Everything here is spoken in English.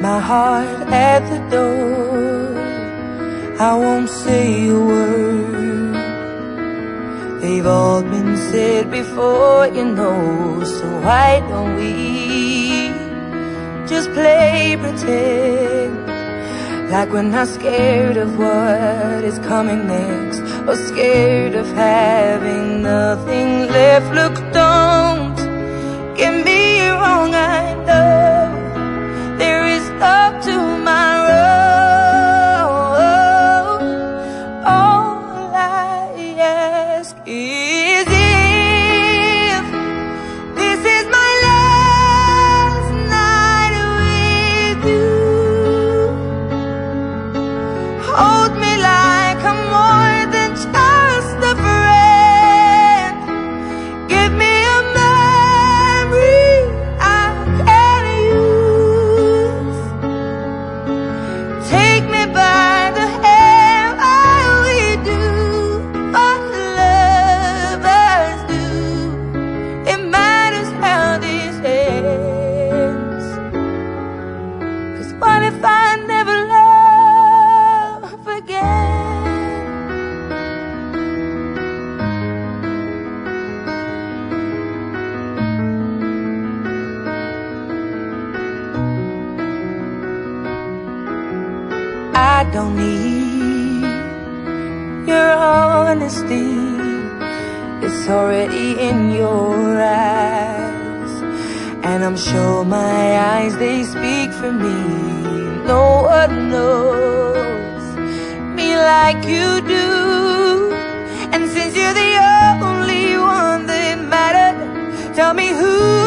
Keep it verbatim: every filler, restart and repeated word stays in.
my heart at the door. I won't say a word. They've all been said before, you know. So why don't we just play pretend, like we're not scared of what is coming next, or scared of having nothing left. Look, don't get me wrong, I know there is stuff tomorrow. All I ask is if this is my last night with you, hold me like I'm more than just a friend. Give me a memory I can use. Take me by the hand while we do what lovers do. It matters how this ends, 'cause what if I never love again? I don't need your honesty, it's already in your eyes, and I'm sure my eyes, they speak for me. No one knows me like you do, and since you're the only one that matters, tell me who